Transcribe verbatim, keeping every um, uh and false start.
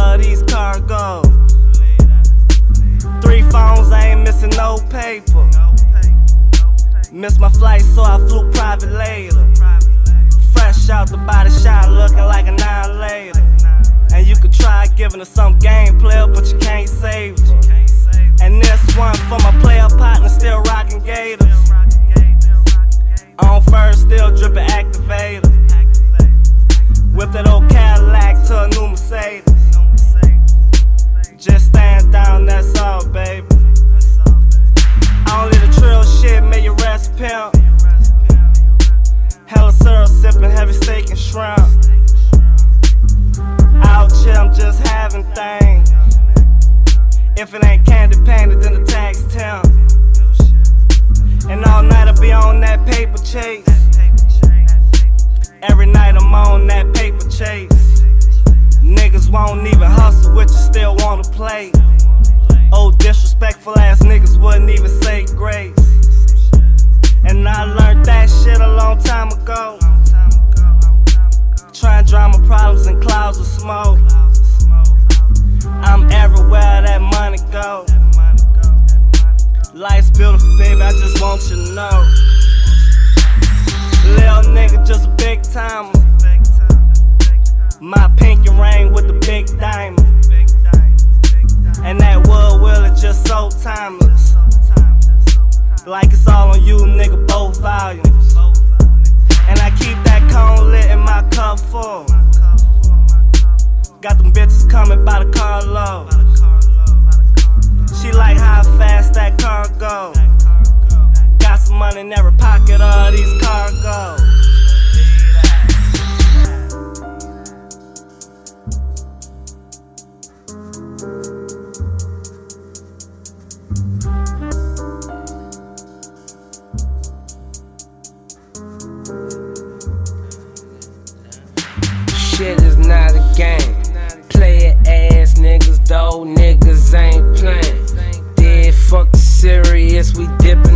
of these cargoes. Three phones, I ain't missing no paper. Missed my flight, so I flew private later. Fresh out the body shot, looking like a nine later. And you could try giving her some game player, but you can't save her. And this one for my player partner, still rocking gators. On first, still dripping activator. Whip that old Cadillac to a new Mercedes. Just stand down, that's all, baby. Only the trill shit made you rest pimp. Hella syrup sipping, heavy steak and shrimp. Out here, I'm just having things. If it ain't candy painted, then the tax temp. And all night I be on that paper chase. Every night I'm on that paper chase. Niggas won't even hustle with you, still wanna play. Old disrespectful ass niggas wouldn't even say grace. And I learned that shit a long time ago. Try and drown my problems in clouds of smoke. I'm everywhere that money go. Life's beautiful, baby, I just want you to know. Little nigga, just a big timer. My pinky ring with the big diamond. And that wood wheel is just so timeless. Like it's all on you, nigga, both volumes. And I keep that cone lit in my cup full. Got them bitches coming by the carload. She like how fast that car go. Got some money in every pocket of these cargoes. Shit is not a game. Play it ass niggas, though niggas ain't playing. Dead fuck serious, we dip